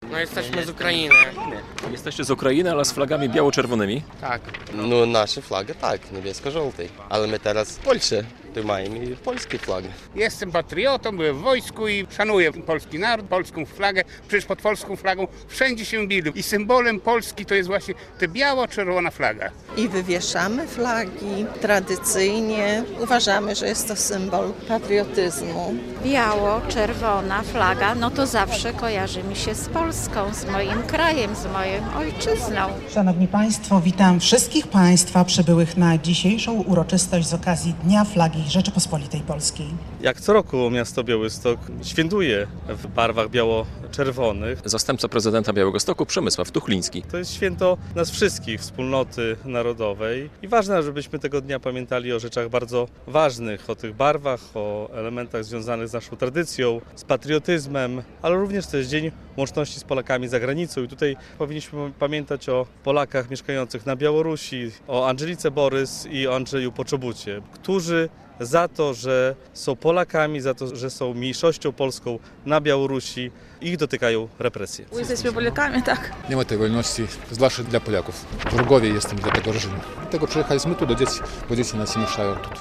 No jesteśmy z Ukrainy. Jesteście z Ukrainy, ale z flagami biało-czerwonymi. Tak. No nasze flagi tak, niebiesko-żółtej. Ale my teraz w Polsce mamy i polskie flagi. Jestem patriotą, byłem w wojsku i szanuję polski naród, polską flagę. Przecież pod polską flagą wszędzie się bili. I symbolem Polski to jest właśnie ta biało-czerwona flaga. I wywieszamy flagi tradycyjnie. Uważamy, że jest to symbol patriotyzmu. Biało-czerwona flaga, no to zawsze kojarzy mi się z Polską, z moim krajem, z moją ojczyzną. Szanowni Państwo, witam wszystkich Państwa przybyłych na dzisiejszą uroczystość z okazji Dnia Flagi Rzeczypospolitej Polskiej. Jak co roku miasto Białystok świętuje w barwach biało-czerwonych. Zastępca prezydenta Białegostoku Przemysław Tuchliński. To jest święto nas wszystkich, wspólnoty narodowej i ważne, żebyśmy tego dnia pamiętali o rzeczach bardzo ważnych, o tych barwach, o elementach związanych z naszą tradycją, z patriotyzmem, ale również to jest Dzień Łączności z Polakami za granicą i tutaj powinniśmy pamiętać o Polakach mieszkających na Białorusi, o Andżelice Borys i o Andrzeju Poczobucie, którzy za to, że są Polakami, za to, że są mniejszością polską na Białorusi, ich dotykają represje. Jesteśmy Polakami, tak. Nie ma tej wolności, zwłaszcza dla Polaków. Wrogowie jestem dla tego reżimu. Dlatego przyjechaliśmy tu do dzieci, bo dzieci nas nie mieszają tu.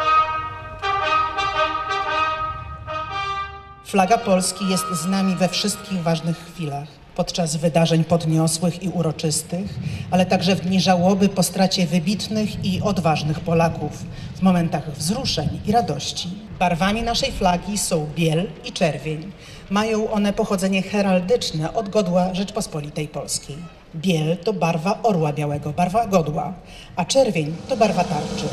Flaga Polski jest z nami we wszystkich ważnych chwilach. Podczas wydarzeń podniosłych i uroczystych, ale także w dni żałoby po stracie wybitnych i odważnych Polaków, w momentach wzruszeń i radości. Barwami naszej flagi są biel i czerwień. Mają one pochodzenie heraldyczne od godła Rzeczpospolitej Polskiej. Biel to barwa orła białego, barwa godła, a czerwień to barwa tarczy.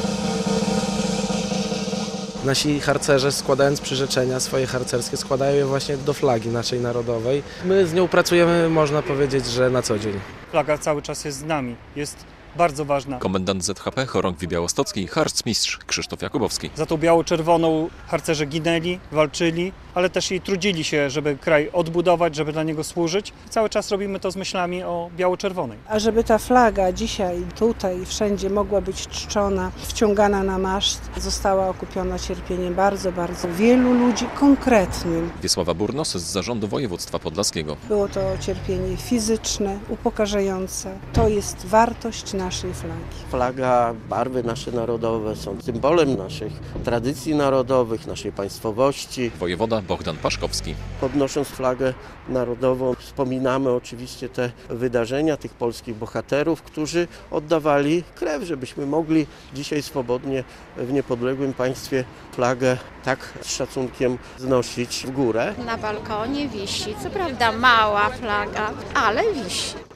Nasi harcerze, składając przyrzeczenia swoje harcerskie, składają je właśnie do flagi naszej narodowej. My z nią pracujemy, można powiedzieć, że na co dzień. Flaga cały czas jest z nami, jest bardzo ważna. Komendant ZHP Chorągwi Białostockiej, harcmistrz Krzysztof Jakubowski. Za tą biało-czerwoną harcerze ginęli, walczyli, ale też i trudzili się, żeby kraj odbudować, żeby dla niego służyć. Cały czas robimy to z myślami o biało-czerwonej. A żeby ta flaga dzisiaj, tutaj, wszędzie mogła być czczona, wciągana na maszt, została okupiona cierpieniem bardzo, bardzo wielu ludzi konkretnym. Wiesława Burnos z Zarządu Województwa Podlaskiego. Było to cierpienie fizyczne, upokarzające. To jest wartość naszej flagi. Flaga, barwy nasze narodowe są symbolem naszych tradycji narodowych, naszej państwowości. Wojewoda Bogdan Paszkowski. Podnosząc flagę narodową wspominamy oczywiście te wydarzenia tych polskich bohaterów, którzy oddawali krew, żebyśmy mogli dzisiaj swobodnie w niepodległym państwie flagę tak z szacunkiem znosić w górę. Na balkonie wisi, co prawda mała flaga, ale wisi.